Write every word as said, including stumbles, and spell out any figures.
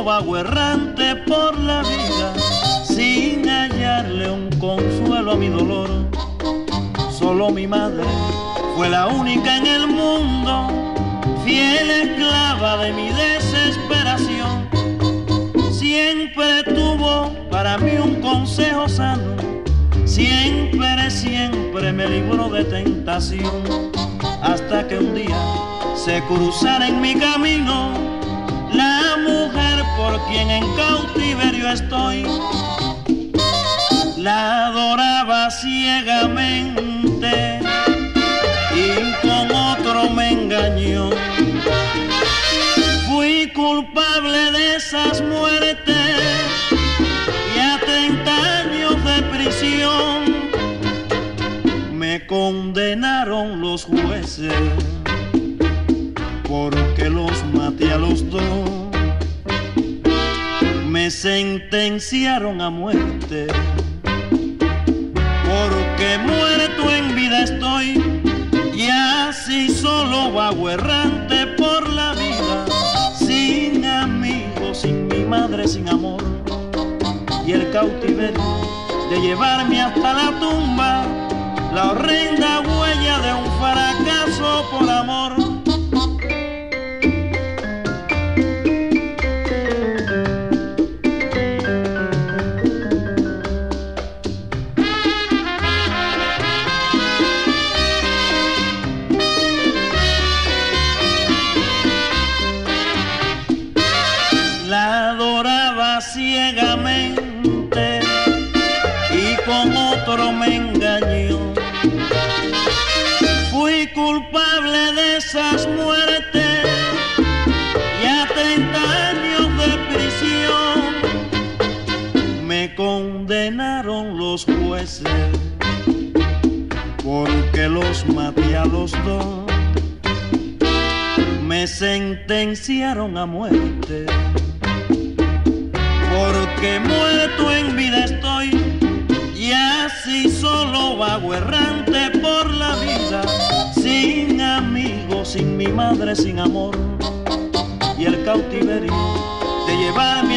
solo vago errante por la vida, sin hallarle un consuelo a mi dolor. Solo mi madre fue la única en el mundo, fiel esclava de mi desesperación. Siempre tuvo para mí un consejo sano, siempre, siempre me libró de tentación. Hasta que un día se cruzara en mi camino la mujer por quien en cautiverio estoy. La adoraba ciegamente y con otro me engañó. Fui culpable de esas muertes y a treinta años de prisión me condenaron los jueces porque los maté a los dos. Me sentenciaron a muerte porque muerto en vida estoy, y así solo vago errante por la vida, sin amigos, sin mi madre, sin amor. Y el cautiverio de llevarme hasta la tumba, la horrenda huella de un fracaso por amor. Ciegamente y con otro me engañó. Fui culpable de esas muertes y a treinta años de prisión me condenaron los jueces porque los maté a los dos. Me sentenciaron a muerte porque muerto en vida estoy, y así solo vago errante por la vida, sin amigos, sin mi madre, sin amor. Y el cautiverio de llevarme